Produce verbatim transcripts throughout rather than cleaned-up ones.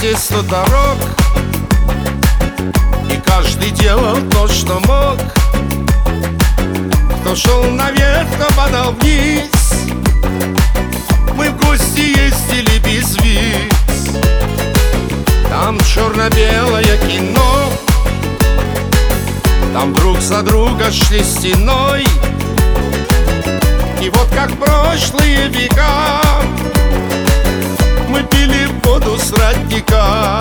вместе сто дорог, и каждый делал то, что мог. Кто шел наверх, кто падал вниз. Мы в гости ездили без виз. Там черно-белое кино, там друг за друга шли стеной. И вот как прошлые века мы пили воду с родника.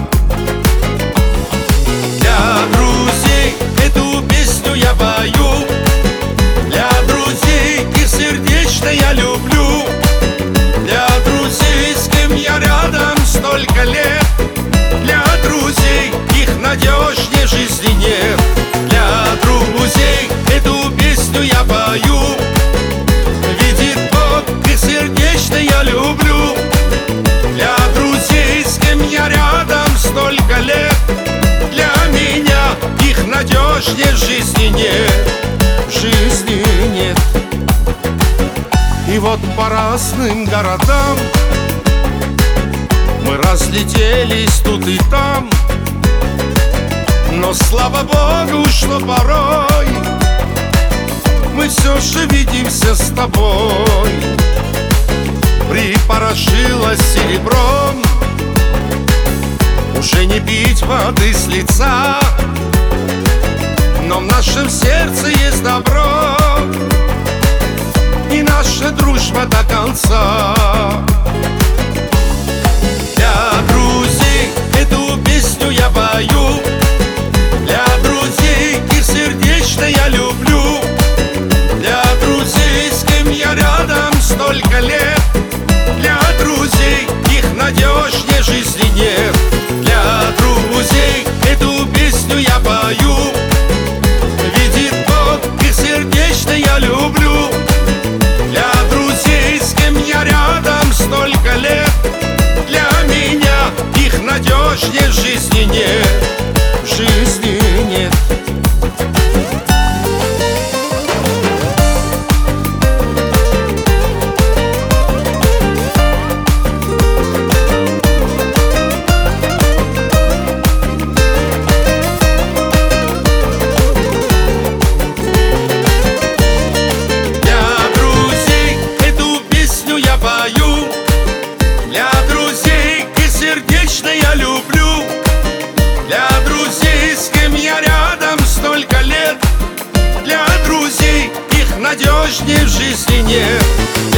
Для друзей эту песню я пою, для друзей их сердечно я люблю, для друзей, с кем я рядом столько лет, для друзей их надежнее жизни нет. Для друзей эту песню я пою, видит Бог, их сердечно я люблю, для друзей, с кем я рядом столько лет, для меня их надежнее жизни нет, жизни нет. И вот по разным городам мы разлетелись тут и там, но слава Богу, что порой мы все же видимся с тобой. Припорошилось серебром, уже не пить воды с лица, но в нашем сердце есть добро, и наша дружба до конца. Для друзей эту песню я пою, для друзей их сердечно я люблю, для друзей, с кем я рядом столько лет, для друзей их надежнее жизни нет. Для друзей эту песню я пою, видит Бог, их сердечно я люблю, для друзей, с кем я рядом столько лет, для меня их надежнее жизни нет, жизни нет. Для друзей их сердечно я люблю, для друзей, с кем я рядом столько лет, для друзей их надежнее в жизни нет.